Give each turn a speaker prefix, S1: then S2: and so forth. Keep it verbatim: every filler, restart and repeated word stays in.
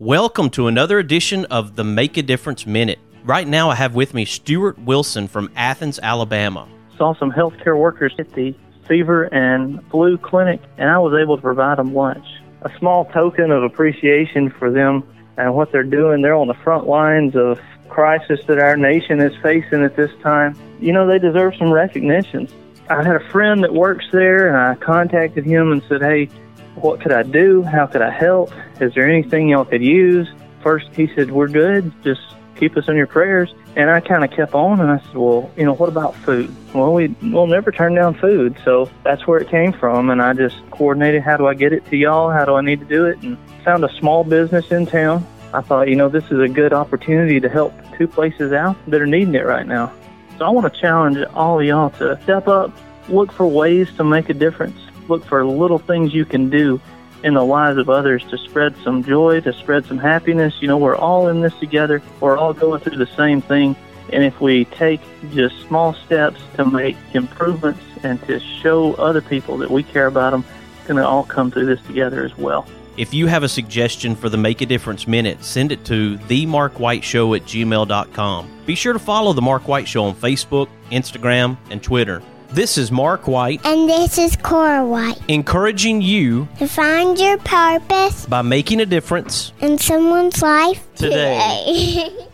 S1: Welcome to another edition of the Make a Difference Minute. Right now I have with me Stuart Wilson from Athens, Alabama.
S2: Saw some healthcare workers at the fever and flu clinic, and I was able to provide them lunch. A small token of appreciation for them and what they're doing. They're on the front lines of crisis that our nation is facing at this time. You know, they deserve some recognition. I had a friend that works there, and I contacted him and said, hey, what could I do? How could I help? Is there anything y'all could use? First, he said, we're good. Just keep us in your prayers. And I kind of kept on, and I said, well, you know, what about food? Well, we, we'll never turn down food. So that's where it came from, and I just coordinated, how do I get it to y'all? How do I need to do it? And found a small business in town. I thought, you know, this is a good opportunity to help two places out that are needing it right now. So I want to challenge all of y'all to step up, look for ways to make a difference. Look for little things you can do in the lives of others to spread some joy, to spread some happiness. You know, we're all in this together. We're all going through the same thing. And if we take just small steps to make improvements and to show other people that we care about them, it's going to all come through this together as well.
S1: If you have a suggestion for the Make a Difference Minute, send it to the mark white show at gmail dot com. Be sure to follow The Mark White Show on Facebook, Instagram, and Twitter. This is Mark White.
S3: And this is Cora White.
S1: Encouraging you
S3: to find your purpose
S1: by making a difference
S3: in someone's life
S1: today.
S3: today.